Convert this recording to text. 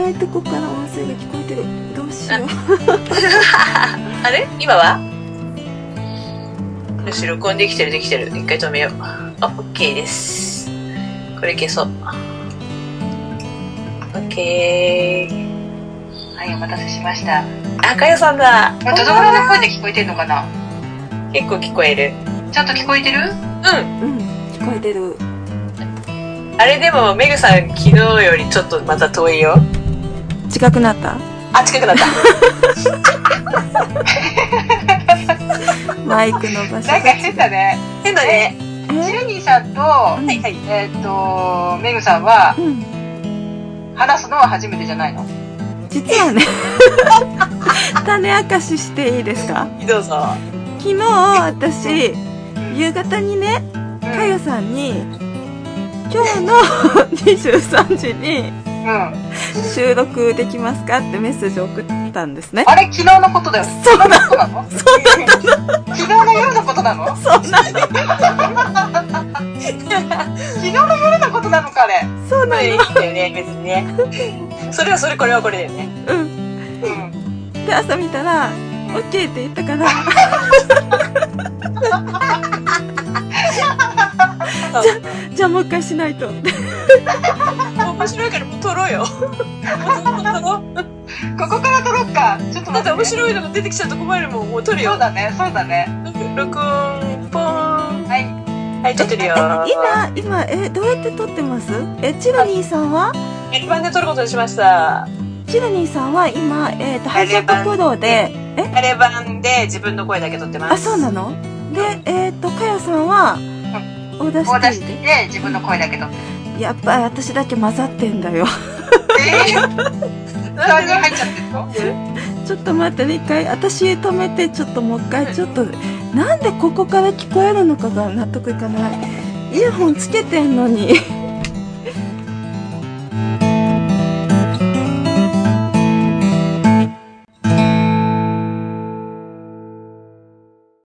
ないとこから音声が聞こえてる。どうしよう。 あれ今はよし、録音できてる。一回止めよう。OK です。これ消そう。OK。 はい、お待たせしました。 あ、かよさんだ。 どのぐらいの声で聞こえてるのかな？ 結構聞こえる。 ちゃんと聞こえてる？ うん、聞こえてる。 あれでも、メグさん、昨日よりちょっとまた遠いよ。 近くなった？ あ、近くなった。 マイクの場所。 なんか変だね。 変だね。 チルニーさんと、メグさんは、話すのは初めてじゃないの？ 実はね、種明かししていいですか？ どうぞ。 昨日、私、夕方にね、かよさんに、今日の23時に収録できますかってメッセージを送ったんですね。 あれ昨日のことだよ。 そうなの？ そうなの？そうなの？昨日の夜のことなの？ そうなの。 昨日の夜のことなのかあれ。 そうなの。 いいんだよね、別にね。それはそれ、これはこれだよね。 で、朝見たら、OK って言ったから。じゃあもう一回しないと。面白いからもう撮ろうよ。ここから撮ろうか。ちょっと待って。 だって面白いのが出てきちゃうと困るもん。もう撮るよ。 そうだね。 録音、ポーン。 はい、 撮ってるよ。 今、どうやって撮ってます？チルニーさんはやり版で撮ることにしました。 チルニーさんは今、ハイジャックプロで、 やり版で自分の声だけ撮ってます。 あ、そうなの？で、かよさんは、オーダーシティで自分の声だけ撮ってる。 やっぱり私だけ混ざってんだよ。 3人入っちゃってるの？ ちょっと待ってね、一回、私止めて、ちょっともう一回、ちょっと、なんでここから聞こえるのかが納得いかない。イヤホンつけてんのに。